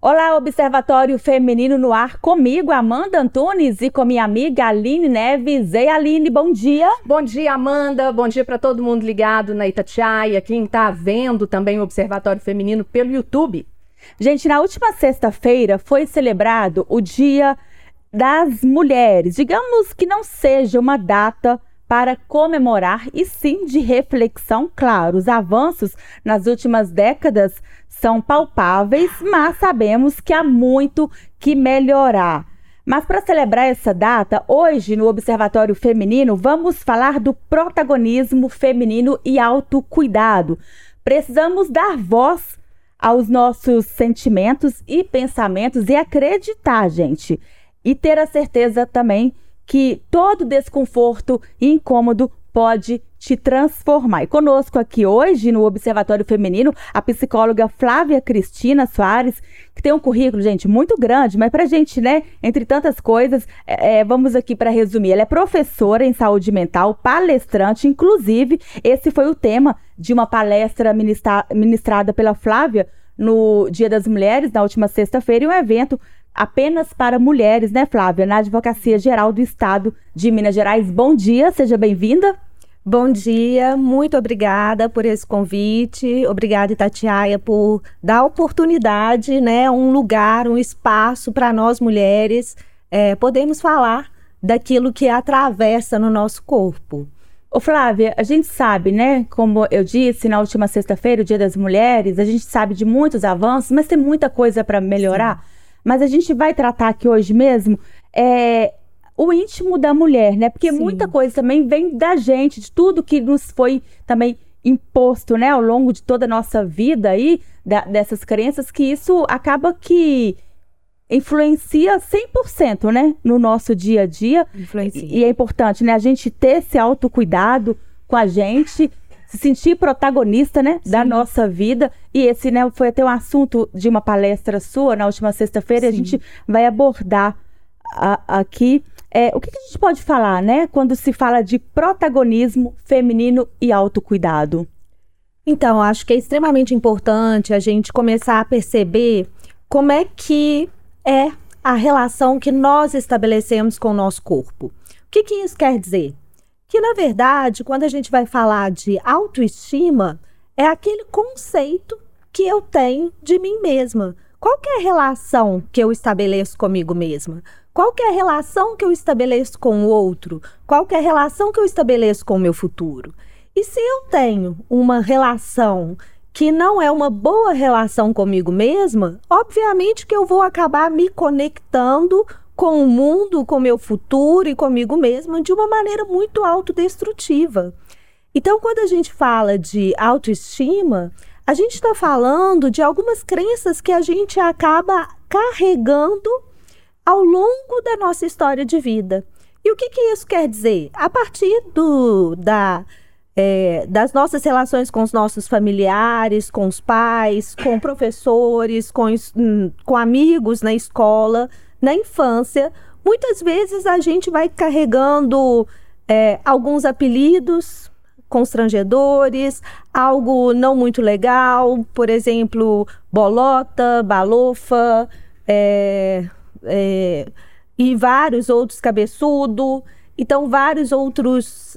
Olá, Observatório Feminino no ar, comigo, Amanda Antunes, e com minha amiga Aline Neves. Ei, Aline, bom dia. Bom dia, Amanda. Bom dia para todo mundo ligado na Itatiaia, quem está vendo também o Observatório Feminino pelo YouTube. Gente, na última sexta-feira foi celebrado o Dia das Mulheres. Digamos que não seja uma data para comemorar, e sim de reflexão. Claro, os avanços nas últimas décadas são palpáveis, mas sabemos que há muito que melhorar. Mas para celebrar essa data, hoje no Observatório Feminino, vamos falar do protagonismo feminino e autocuidado. Precisamos dar voz aos nossos sentimentos e pensamentos e acreditar, gente. E ter a certeza também que todo desconforto e incômodo pode te transformar. E conosco aqui hoje no Observatório Feminino, a psicóloga Flávia Cristina Soares, que tem um currículo, gente, muito grande, mas pra gente, né, entre tantas coisas, vamos aqui para resumir. Ela é professora em saúde mental, palestrante, inclusive, esse foi o tema de uma palestra ministrada pela Flávia no Dia das Mulheres, na última sexta-feira, e um evento apenas para mulheres, né, Flávia, na Advocacia Geral do Estado de Minas Gerais. Bom dia, seja bem-vinda. Bom dia, muito obrigada por esse convite, obrigada, Itatiaia, por dar oportunidade, né, um lugar, um espaço para nós mulheres podermos falar daquilo que atravessa no nosso corpo. Ô Flávia, a gente sabe, né, como eu disse na última sexta-feira, o Dia das Mulheres, a gente sabe de muitos avanços, mas tem muita coisa para melhorar. Sim. Mas a gente vai tratar aqui hoje mesmo o íntimo da mulher, né? Porque Sim. muita coisa também vem da gente, de tudo que nos foi também imposto, né? Ao longo de toda a nossa vida aí, dessas crenças, que isso acaba que influencia 100%, né? No nosso dia a dia. Influencia. E é importante, né? A gente ter esse autocuidado com a gente, se sentir protagonista, né, da nossa vida. E esse, né, foi até um assunto de uma palestra sua na última sexta-feira. A gente vai abordar aqui. O que a gente pode falar, né, quando se fala de protagonismo feminino e autocuidado? Então, acho que é extremamente importante a gente começar a perceber como é que é a relação que nós estabelecemos com o nosso corpo. O que isso quer dizer? Que, na verdade, quando a gente vai falar de autoestima, é aquele conceito que eu tenho de mim mesma. Qual que é a relação que eu estabeleço comigo mesma? Qual que é a relação que eu estabeleço com o outro? Qual que é a relação que eu estabeleço com o meu futuro? E se eu tenho uma relação que não é uma boa relação comigo mesma, obviamente que eu vou acabar me conectando com o mundo, com o meu futuro e comigo mesma de uma maneira muito autodestrutiva. Então, quando a gente fala de autoestima, a gente está falando de algumas crenças que a gente acaba carregando ao longo da nossa história de vida. E o que isso quer dizer? A partir das nossas relações com os nossos familiares, com os pais, com professores, com amigos na escola, na infância, muitas vezes a gente vai carregando alguns apelidos constrangedores, algo não muito legal, por exemplo, bolota, balofa, e vários outros, cabeçudo. Então, vários outros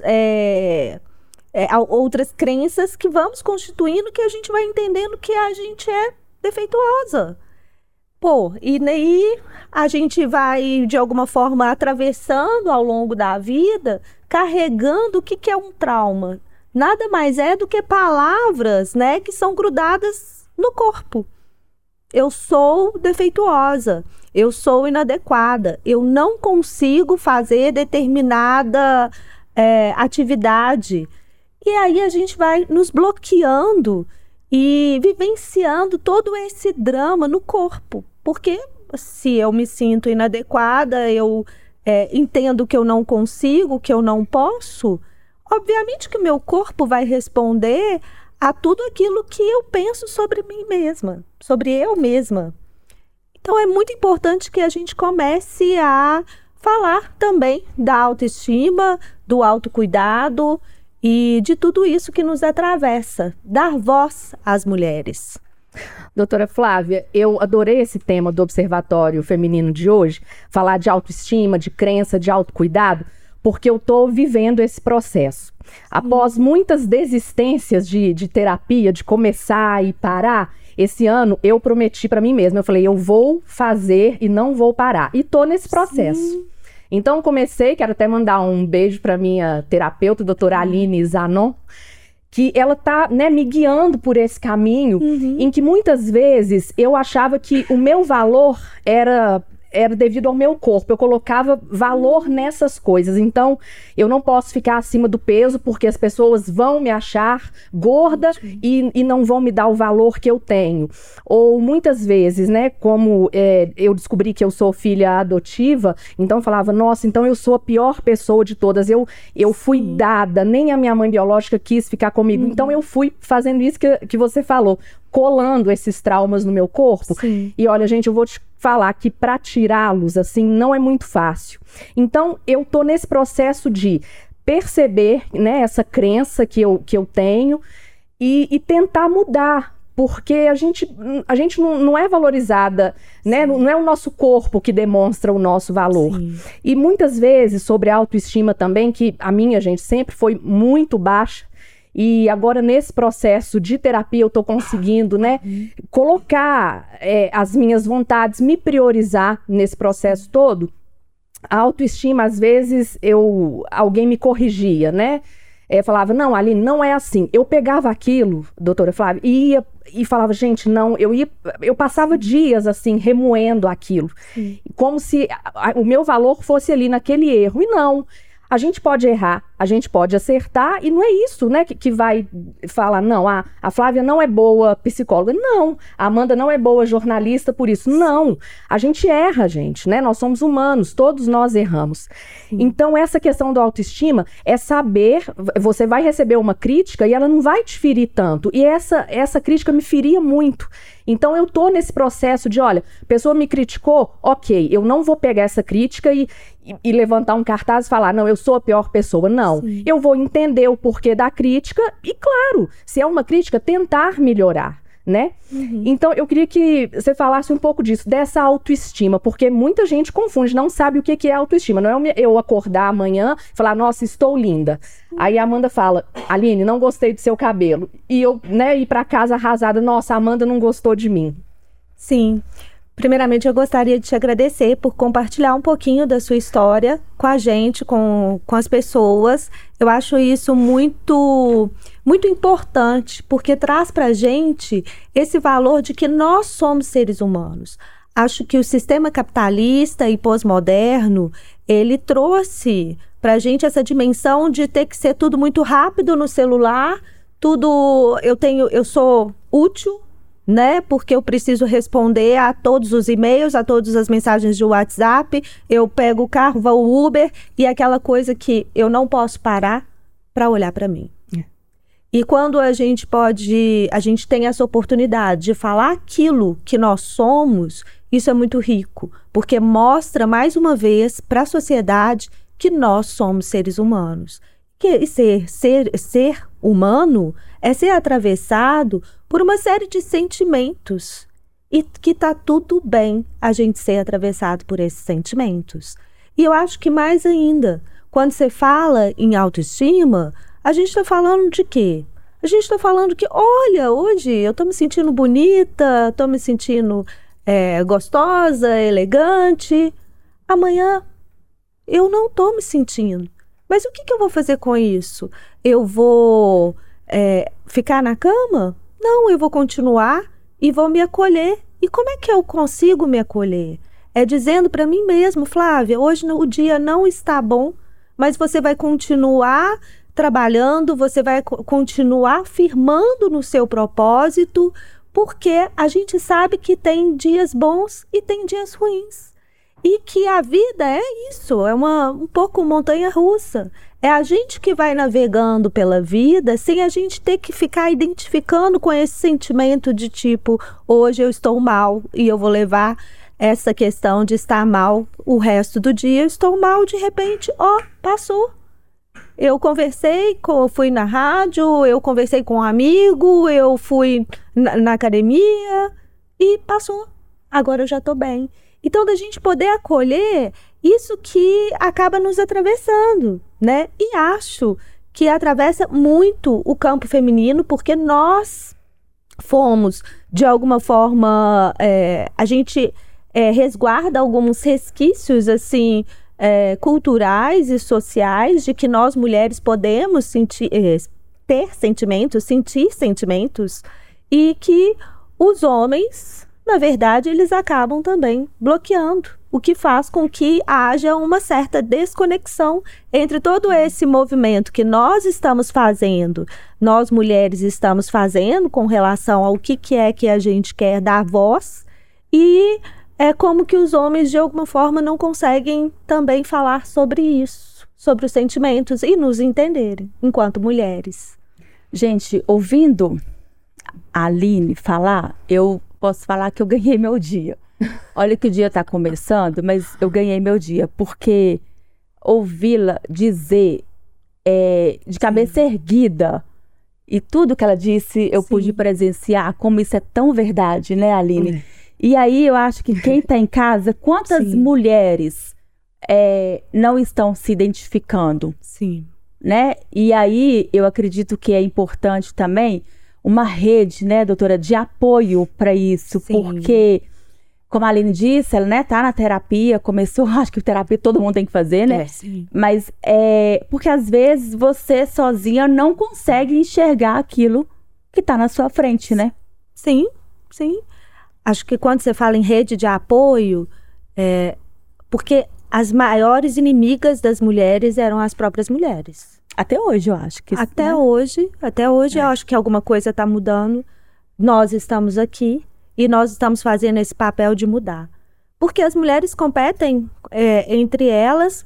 outras crenças que vamos constituindo, que a gente vai entendendo que a gente é defeituosa. E daí a gente vai, de alguma forma, atravessando ao longo da vida, carregando o que é um trauma. Nada mais é do que palavras, né, que são grudadas no corpo. Eu sou defeituosa, eu sou inadequada, eu não consigo fazer determinada atividade. E aí a gente vai nos bloqueando e vivenciando todo esse drama no corpo. Porque se eu me sinto inadequada, eu entendo que eu não consigo, que eu não posso, obviamente que o meu corpo vai responder a tudo aquilo que eu penso sobre mim mesma, sobre eu mesma. Então é muito importante que a gente comece a falar também da autoestima, do autocuidado e de tudo isso que nos atravessa, dar voz às mulheres. Doutora Flávia, eu adorei esse tema do Observatório Feminino de hoje, falar de autoestima, de crença, de autocuidado, porque eu estou vivendo esse processo. Após muitas desistências de terapia, de começar e parar, esse ano eu prometi para mim mesma, eu falei, eu vou fazer e não vou parar. E estou nesse processo. Sim. Então comecei, quero até mandar um beijo para minha terapeuta, doutora Aline Zanon, que ela tá, né, me guiando por esse caminho, em que muitas vezes eu achava que o meu valor era devido ao meu corpo, eu colocava valor nessas coisas, então eu não posso ficar acima do peso porque as pessoas vão me achar gorda e não vão me dar o valor que eu tenho. Ou muitas vezes, né, como eu descobri que eu sou filha adotiva, então eu falava, nossa, então eu sou a pior pessoa de todas, eu fui dada, nem a minha mãe biológica quis ficar comigo, então eu fui fazendo isso que você falou, colando esses traumas no meu corpo. Sim. E olha, gente, eu vou te falar que para tirá-los, assim, não é muito fácil. Então, eu tô nesse processo de perceber, né, essa crença que eu tenho e tentar mudar, porque a gente não é valorizada, né? Não é o nosso corpo que demonstra o nosso valor. Sim. E muitas vezes, sobre a autoestima também, que a minha, gente, sempre foi muito baixa, e agora, nesse processo de terapia, eu estou conseguindo, né, colocar as minhas vontades, me priorizar nesse processo todo. A autoestima, às vezes, alguém me corrigia, né? Falava, não, Aline, não é assim. Eu pegava aquilo, doutora Flávia, e falava, gente, não, eu passava dias, assim, remoendo aquilo. Como se o meu valor fosse ali naquele erro. E não. A gente pode errar, a gente pode acertar, e não é isso, né, que vai falar, não, a Flávia não é boa psicóloga, não, a Amanda não é boa jornalista por isso, não, a gente erra, gente, né, nós somos humanos, todos nós erramos. Sim. Então essa questão da autoestima é saber, você vai receber uma crítica e ela não vai te ferir tanto, e essa crítica me feria muito. Então eu tô nesse processo de, olha, a pessoa me criticou, ok, eu não vou pegar essa crítica e levantar um cartaz e falar, não, eu sou a pior pessoa. Não, sim, eu vou entender o porquê da crítica e, claro, se é uma crítica, tentar melhorar, né? Então eu queria que você falasse um pouco disso, dessa autoestima, porque muita gente confunde, não sabe o que é autoestima. Não é eu acordar amanhã e falar, nossa, estou linda. Aí a Amanda fala, Aline, não gostei do seu cabelo. E eu, né, ir para casa arrasada, nossa, a Amanda não gostou de mim. Sim. Primeiramente, eu gostaria de te agradecer por compartilhar um pouquinho da sua história com a gente, com as pessoas. Eu acho isso muito, muito importante, porque traz para a gente esse valor de que nós somos seres humanos. Acho que o sistema capitalista e pós-moderno, ele trouxe para a gente essa dimensão de ter que ser tudo muito rápido no celular, tudo, eu sou útil, né? Porque eu preciso responder a todos os e-mails, a todas as mensagens de WhatsApp, eu pego o carro, vou ao Uber, e aquela coisa que eu não posso parar para olhar para mim. E quando a gente tem essa oportunidade de falar aquilo que nós somos, isso é muito rico, porque mostra mais uma vez para a sociedade que nós somos seres humanos. Que ser humano é ser atravessado por uma série de sentimentos e que tá tudo bem a gente ser atravessado por esses sentimentos. E eu acho que mais ainda, quando você fala em autoestima, a gente está falando de quê? A gente está falando que, olha, hoje eu estou me sentindo bonita, estou me sentindo gostosa, elegante. Amanhã eu não estou me sentindo. Mas o que eu vou fazer com isso? Eu vou ficar na cama? Não, eu vou continuar e vou me acolher. E como é que eu consigo me acolher? É dizendo para mim mesmo, Flávia, hoje o dia não está bom, mas você vai continuar trabalhando, você vai continuar firmando no seu propósito, porque a gente sabe que tem dias bons e tem dias ruins. E que a vida é isso, é um pouco montanha-russa. É a gente que vai navegando pela vida sem a gente ter que ficar identificando com esse sentimento de tipo, hoje eu estou mal e eu vou levar essa questão de estar mal o resto do dia. Eu estou mal, de repente, passou. eu conversei, fui na rádio, eu conversei com um amigo, eu fui na academia e passou. Agora eu já tô bem. Então, da gente poder acolher isso que acaba nos atravessando, né? E acho que atravessa muito o campo feminino, porque nós fomos, de alguma forma, a gente resguarda alguns resquícios, assim, culturais e sociais de que nós mulheres podemos ter sentimentos, sentir sentimentos, e que os homens, na verdade, eles acabam também bloqueando, o que faz com que haja uma certa desconexão entre todo esse movimento que nós estamos fazendo, nós mulheres estamos fazendo com relação ao que é que a gente quer dar voz, e é como que os homens, de alguma forma, não conseguem também falar sobre isso, sobre os sentimentos e nos entenderem enquanto mulheres. Gente, ouvindo a Aline falar, eu posso falar que eu ganhei meu dia. Olha que o dia está começando, mas eu ganhei meu dia, porque ouvi-la dizer de cabeça erguida, e tudo que ela disse eu pude presenciar, como isso é tão verdade, né, Aline? E aí eu acho que quem está em casa, quantas mulheres não estão se identificando? Sim. Né? E aí eu acredito que é importante também uma rede, né, doutora, de apoio para isso, porque, como a Aline disse, ela, né, tá na terapia, começou, acho que terapia todo mundo tem que fazer, né? Mas porque às vezes você sozinha não consegue enxergar aquilo que tá na sua frente, né? Sim. Acho que quando você fala em rede de apoio, porque as maiores inimigas das mulheres eram as próprias mulheres. Até hoje, eu acho que Até hoje eu acho que alguma coisa está mudando. Nós estamos aqui e nós estamos fazendo esse papel de mudar. Porque as mulheres competem entre elas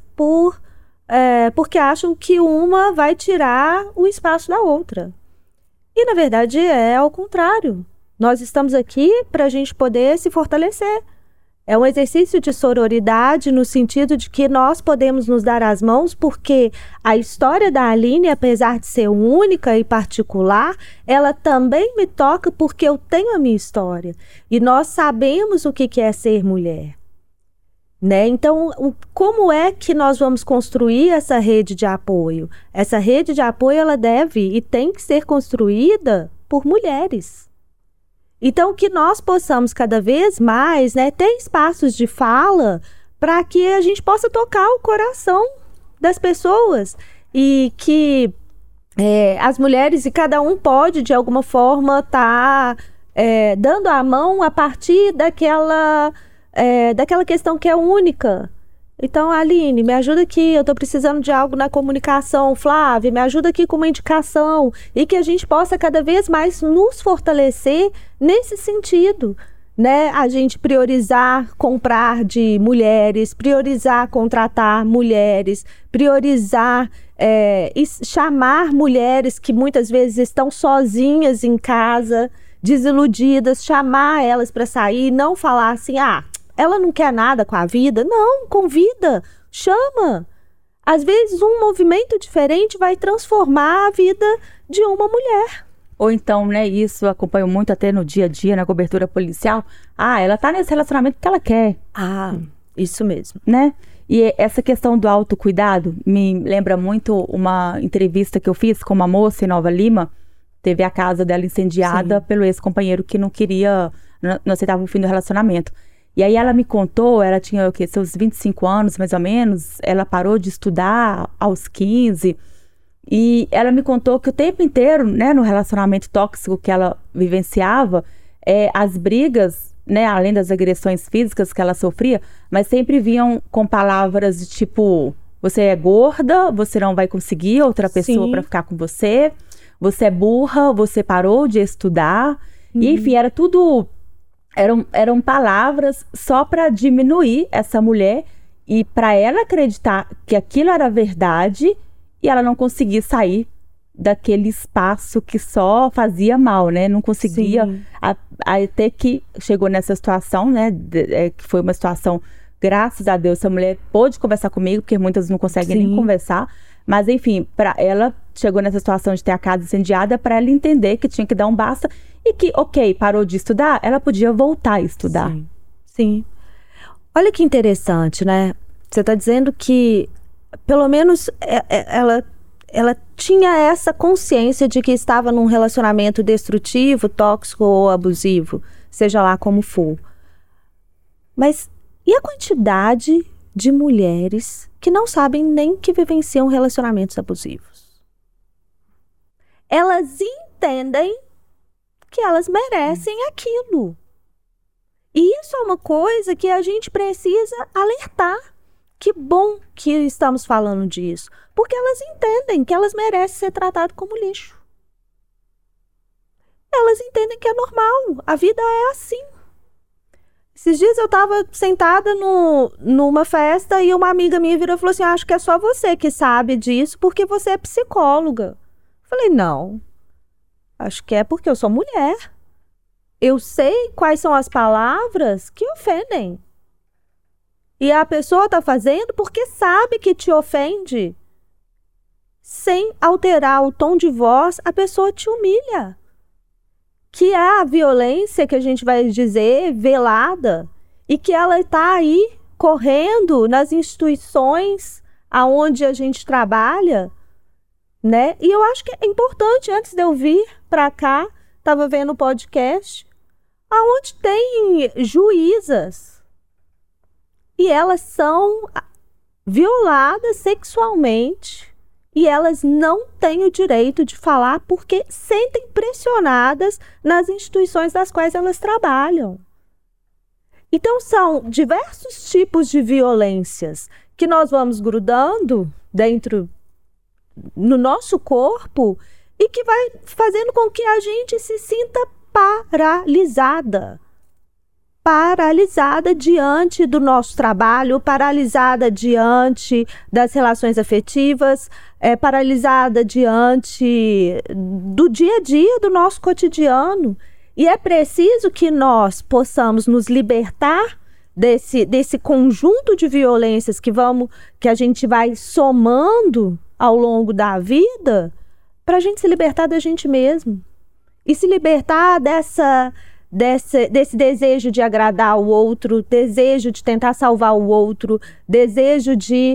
porque acham que uma vai tirar o espaço da outra. E, na verdade, é ao contrário. Nós estamos aqui para a gente poder se fortalecer. É um exercício de sororidade no sentido de que nós podemos nos dar as mãos, porque a história da Aline, apesar de ser única e particular, ela também me toca porque eu tenho a minha história. E nós sabemos o que é ser mulher. Né? Então, como é que nós vamos construir essa rede de apoio? Essa rede de apoio, ela deve e tem que ser construída por mulheres. Então, que nós possamos cada vez mais, né, ter espaços de fala para que a gente possa tocar o coração das pessoas e que as mulheres, e cada um pode, de alguma forma, estar dando a mão a partir daquela questão que é única. Então, Aline, me ajuda aqui, eu estou precisando de algo na comunicação. Flávia, me ajuda aqui com uma indicação. E que a gente possa cada vez mais nos fortalecer nesse sentido, né? A gente priorizar comprar de mulheres, priorizar contratar mulheres, priorizar e chamar mulheres que muitas vezes estão sozinhas em casa, desiludidas, chamar elas para sair, não falar assim, ela não quer nada com a vida. Não, convida, chama. Às vezes um movimento diferente vai transformar a vida de uma mulher. Ou então, né, isso eu acompanho muito até no dia a dia, na cobertura policial. Ela tá nesse relacionamento porque ela quer. Isso mesmo. Né? E essa questão do autocuidado me lembra muito uma entrevista que eu fiz com uma moça em Nova Lima. Teve a casa dela incendiada pelo ex-companheiro que não aceitava o fim do relacionamento. E aí ela me contou, ela tinha seus 25 anos, mais ou menos, ela parou de estudar aos 15, e ela me contou que o tempo inteiro, né, no relacionamento tóxico que ela vivenciava, as brigas, né, além das agressões físicas que ela sofria, mas sempre vinham com palavras de tipo, você é gorda, você não vai conseguir outra pessoa para ficar com você, você é burra, você parou de estudar, e enfim, era tudo... Eram palavras só para diminuir essa mulher e para ela acreditar que aquilo era verdade e ela não conseguia sair daquele espaço que só fazia mal, né? Não conseguia, até que chegou nessa situação, né? Que foi uma situação, graças a Deus, essa mulher pôde conversar comigo, porque muitas não conseguem nem conversar, Mas, enfim, ela chegou nessa situação de ter a casa incendiada para ela entender que tinha que dar um basta e que, ok, parou de estudar, ela podia voltar a estudar. Sim, sim. Olha que interessante, né? Você está dizendo que, pelo menos, ela tinha essa consciência de que estava num relacionamento destrutivo, tóxico ou abusivo, seja lá como for. Mas e a quantidade de mulheres que não sabem nem que vivenciam relacionamentos abusivos? Elas entendem que elas merecem aquilo. E isso é uma coisa que a gente precisa alertar. Que bom que estamos falando disso. Porque elas entendem que elas merecem ser tratadas como lixo. Elas entendem que é normal. A vida é assim. Esses dias eu estava sentada numa festa e uma amiga minha virou e falou assim: acho que é só você que sabe disso porque você é psicóloga. Falei, não. Acho que é porque eu sou mulher. Eu sei quais são as palavras que ofendem. E a pessoa está fazendo porque sabe que te ofende. Sem alterar o tom de voz, a pessoa te humilha. Que é a violência que a gente vai dizer velada. E que ela está aí correndo nas instituições aonde a gente trabalha, né? E eu acho que é importante, antes de eu vir para cá, estava vendo o podcast, aonde tem juízas. E elas são violadas sexualmente e elas não têm o direito de falar porque sentem pressionadas nas instituições das quais elas trabalham. Então são diversos tipos de violências que nós vamos grudando dentro no nosso corpo e que vai fazendo com que a gente se sinta paralisada diante do nosso trabalho, paralisada diante das relações afetivas, paralisada diante do dia a dia, do nosso cotidiano. E é preciso que nós possamos nos libertar desse conjunto de violências que a gente vai somando ao longo da vida, para a gente se libertar da gente mesmo. E se libertar desse desejo de agradar o outro, desejo de tentar salvar o outro, desejo de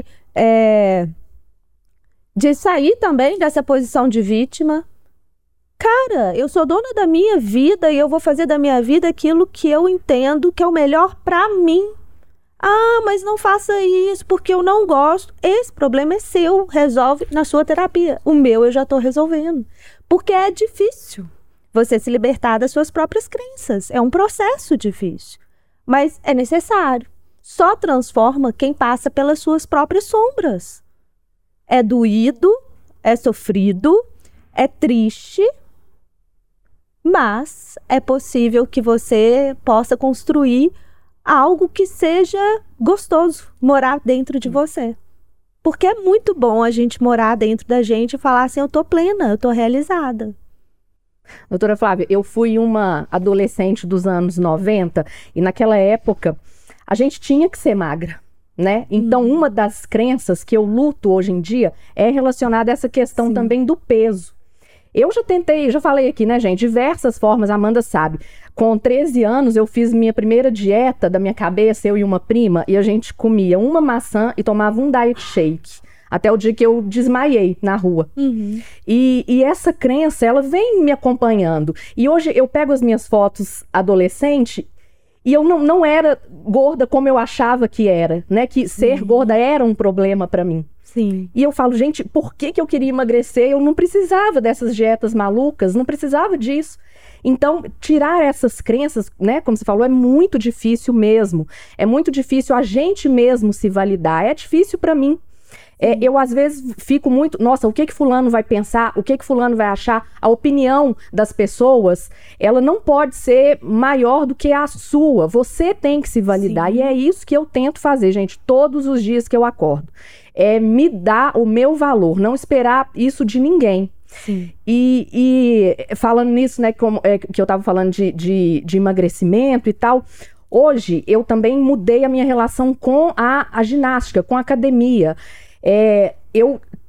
sair também dessa posição de vítima. Cara, eu sou dona da minha vida e eu vou fazer da minha vida aquilo que eu entendo que é o melhor para mim. Ah, mas não faça isso porque eu não gosto. Esse problema é seu, resolve na sua terapia. O meu eu já estou resolvendo. Porque é difícil você se libertar das suas próprias crenças. É um processo difícil, mas é necessário. Só transforma quem passa pelas suas próprias sombras. É doído, é sofrido, é triste, mas é possível que você possa construir algo que seja gostoso, morar dentro de você. Porque é muito bom a gente morar dentro da gente e falar assim, eu tô plena, eu tô realizada. Doutora Flávia, eu fui uma adolescente dos anos 90 e naquela época a gente tinha que ser magra, né? Então uma das crenças que eu luto hoje em dia é relacionada a essa questão também do peso. Eu já tentei, já falei aqui, né, gente, diversas formas, a Amanda sabe. Com 13 anos eu fiz minha primeira dieta da minha cabeça, eu e uma prima, e a gente comia uma maçã e tomava um diet shake. Até o dia que eu desmaiei na rua. E essa crença, ela vem me acompanhando. E hoje eu pego as minhas fotos adolescente e eu não era gorda como eu achava que era, né? Que ser gorda era um problema para mim. Sim. E eu falo, gente, por que eu queria emagrecer? Eu não precisava dessas dietas malucas, não precisava disso. Então, tirar essas crenças, né, como você falou, é muito difícil mesmo. É muito difícil a gente mesmo se validar. É difícil para mim. Eu, às vezes, fico muito... Nossa, o que fulano vai pensar? O que fulano vai achar? A opinião das pessoas, ela não pode ser maior do que a sua. Você tem que se validar. Sim. E é isso que eu tento fazer, gente, todos os dias que eu acordo. É me dar o meu valor, não esperar isso de ninguém. Sim. E falando nisso, né, que eu estava falando de emagrecimento e tal... Hoje, eu também mudei a minha relação com a ginástica, com a academia. Eu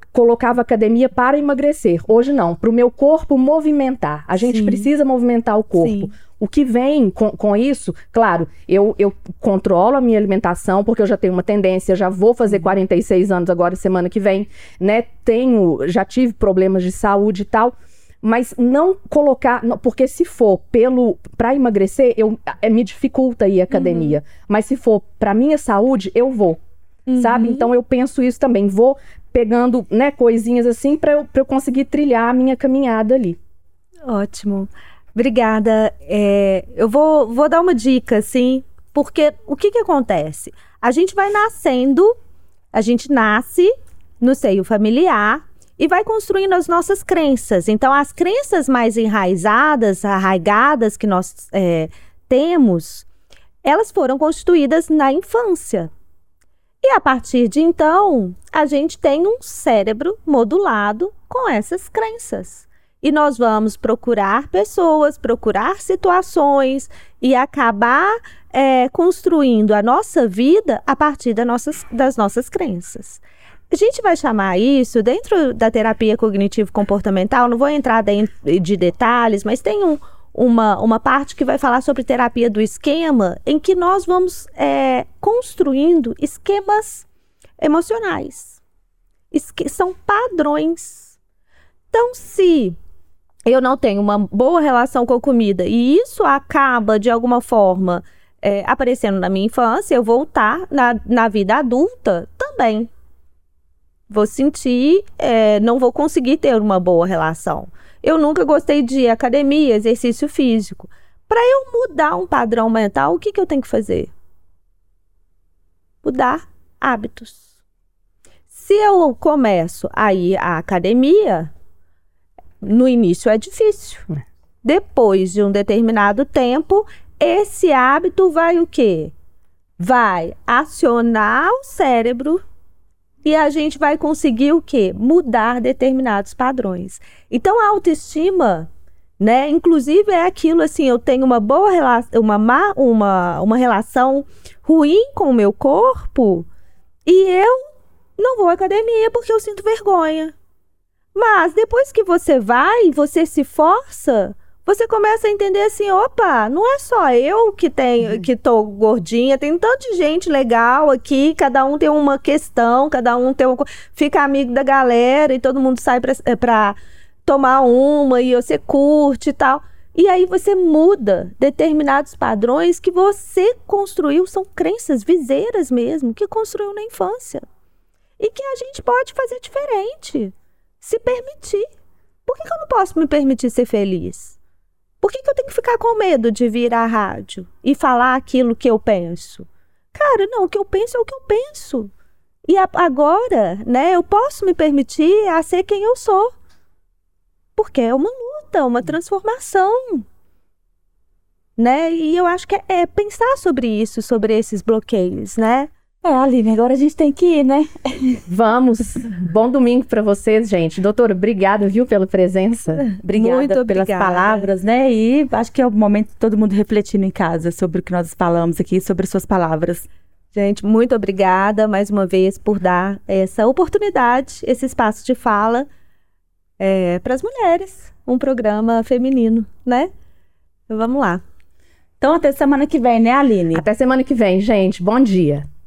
colocava academia para emagrecer. Hoje não, para o meu corpo movimentar. A gente precisa movimentar o corpo. Sim. O que vem com isso, claro, eu controlo a minha alimentação, porque eu já tenho uma tendência, já vou fazer 46 anos agora, semana que vem, né? Já tive problemas de saúde e tal, mas não colocar, porque se for para emagrecer, me dificulta ir à academia, mas se for para minha saúde, eu vou, sabe? Então eu penso isso também, vou pegando, né, coisinhas assim para eu conseguir trilhar a minha caminhada ali. Ótimo. Obrigada. Eu vou dar uma dica, assim, porque o que acontece? A gente vai nascendo, a gente nasce no seio familiar e vai construindo as nossas crenças. Então, as crenças mais arraigadas que nós temos, elas foram constituídas na infância. E a partir de então, a gente tem um cérebro modulado com essas crenças. E nós vamos procurar pessoas, procurar situações e acabar construindo a nossa vida a partir das nossas crenças. A gente vai chamar isso, dentro da terapia cognitivo-comportamental, não vou entrar de detalhes, mas tem uma parte que vai falar sobre terapia do esquema, em que nós vamos construindo esquemas emocionais. São padrões. Então, se eu não tenho uma boa relação com a comida e isso acaba, de alguma forma, aparecendo na minha infância, eu vou estar na vida adulta também. Vou sentir, não vou conseguir ter uma boa relação. Eu nunca gostei de academia, exercício físico. Para eu mudar um padrão mental, o que eu tenho que fazer? Mudar hábitos. Se eu começo a ir à academia, no início é difícil. Depois de um determinado tempo, esse hábito vai o quê? Vai acionar o cérebro e a gente vai conseguir o quê? Mudar determinados padrões. Então, a autoestima, né? Inclusive é aquilo assim, eu tenho uma boa relação, uma relação ruim com o meu corpo e eu não vou à academia porque eu sinto vergonha. Mas depois que você vai, você se força, você começa a entender assim, opa, não é só eu que tô gordinha, tem tanta gente legal aqui, cada um tem uma questão, cada um fica amigo da galera e todo mundo sai pra tomar uma e você curte e tal. E aí você muda determinados padrões que você construiu, são crenças, viseiras mesmo, que construiu na infância. E que a gente pode fazer diferente. Se permitir. Por que eu não posso me permitir ser feliz? Por que eu tenho que ficar com medo de vir à rádio e falar aquilo que eu penso? Cara, não, o que eu penso é o que eu penso. E agora, né, eu posso me permitir a ser quem eu sou. Porque é uma luta, uma transformação. Né? E eu acho que é pensar sobre isso, sobre esses bloqueios, né? Aline, agora a gente tem que ir, né? Vamos. Bom domingo para vocês, gente. Doutora, obrigada, viu, pela presença. Obrigada pelas palavras, né? E acho que é o momento de todo mundo refletindo em casa sobre o que nós falamos aqui, sobre suas palavras. Gente, muito obrigada mais uma vez por dar essa oportunidade, esse espaço de fala para as mulheres. Um programa feminino, né? Vamos lá. Então, até semana que vem, né, Aline? Até semana que vem, gente. Bom dia.